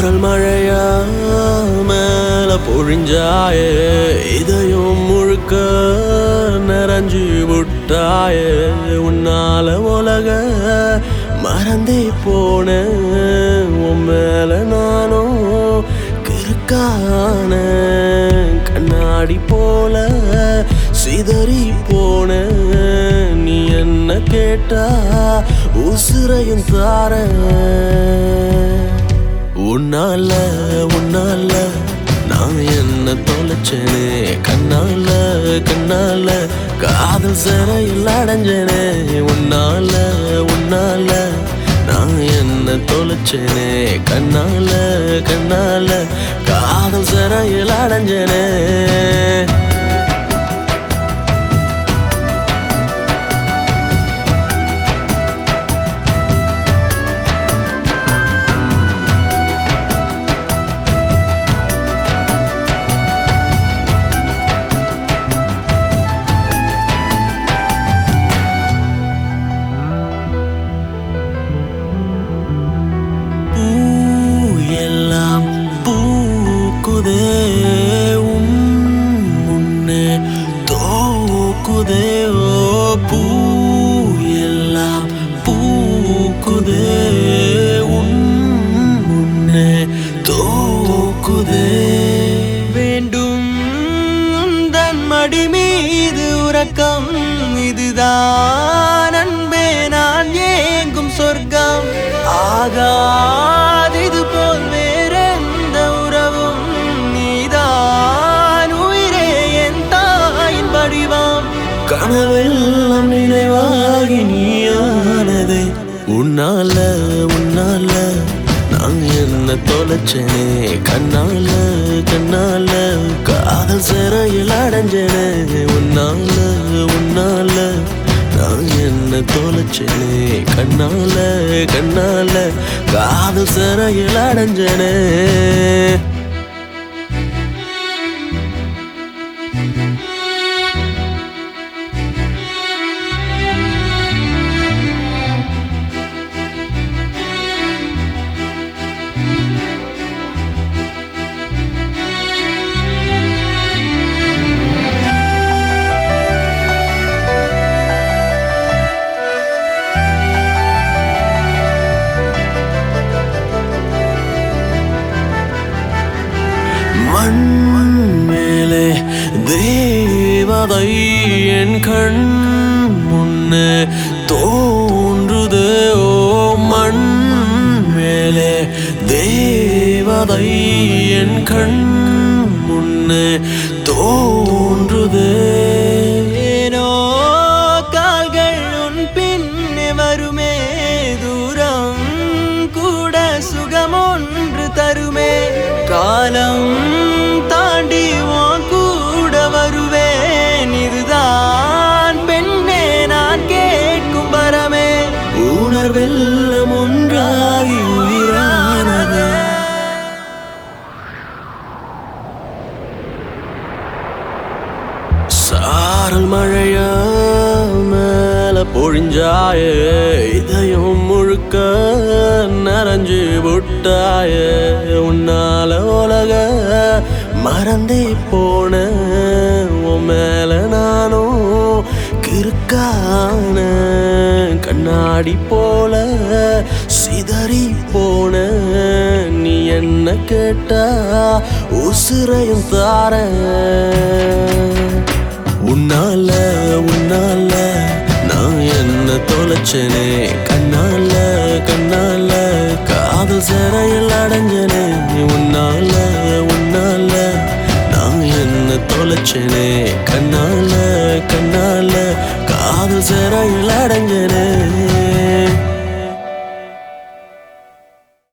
சாரல் மழையா மேல பொழிஞ்சாயே இதயம் முழுக்க நிறைஞ்சு விட்டாயே உன்னால உலக மறந்தே போன உன் மேல நானும் கிறுக்கான கண்ணாடி போல சிதறி போன நீ என்ன கேட்டா உசுரையும் தார உன்னால நான் என்ன தொலைச்சேனே கண்ணால காதல் சிறையில் அடைஞ்சேனே உன்னால நான் என்ன தொலைச்சேனே கண்ணால காதல் சிறையில் அடைஞ்சேனே முன்னே தோக்குதே ஓ பூ எல்லாம் பூக்குதே முன்னே தோக்குதே வேண்டும் தன் மடி மீது உறக்கம் இதுதான் அன்பே நான் ஏங்கும் சொர்க்கம் ஆகாதிது போல் வேறெந்த உறவும் நீதான் உயிரே என் தாயின் வடிவம் கனவெல்லாம் நினைவாகி நீயானதே உன்னால நான் என்ன தொலைச்சேனே கண்ணால காதல் சிறையில் அடைஞ்சேனே உன்னால நான் என்ன தொலைச்சேனே கண்ணால காதல் சிறையில் அடைஞ்சேனே மண் மேலே தேவதை என் கண் முன்னே தோன்றுதே ஓ மண் மேலே தேவதை என் கண் முன்னே தோன்றுதே ஏனோ கால்கள் உன் பின்னே வருமே தூரம் கூட சுகம் ஒன்று தருமே காலம் தாண்டி உன் கூட வருவேன் இதுதான் பெண்ணே நான் கேட்கும் வரமே உணர்வெல்லாம் ஒன்றாகி உயிரானது சாரல் மழையா மேல பொழிஞ்சாயே இதயம் முழுக்க நிறைஞ்சு விட்டாயே உன்னால உலக மறந்தே போன உன் மேல நானும் கிறுக்கான கண்ணாடி போல சிதறி போன நீ என்ன கேட்டா உசுரையும் தார உன்னால நான் என்ன தொலைச்சேனே கண்ணால காதல் சிறையில் அடைஞ்சேனே உன்னால நான் என்ன தொலைச்சேனே கண்ணால காதல் சிறையில் அடைஞ்சேனே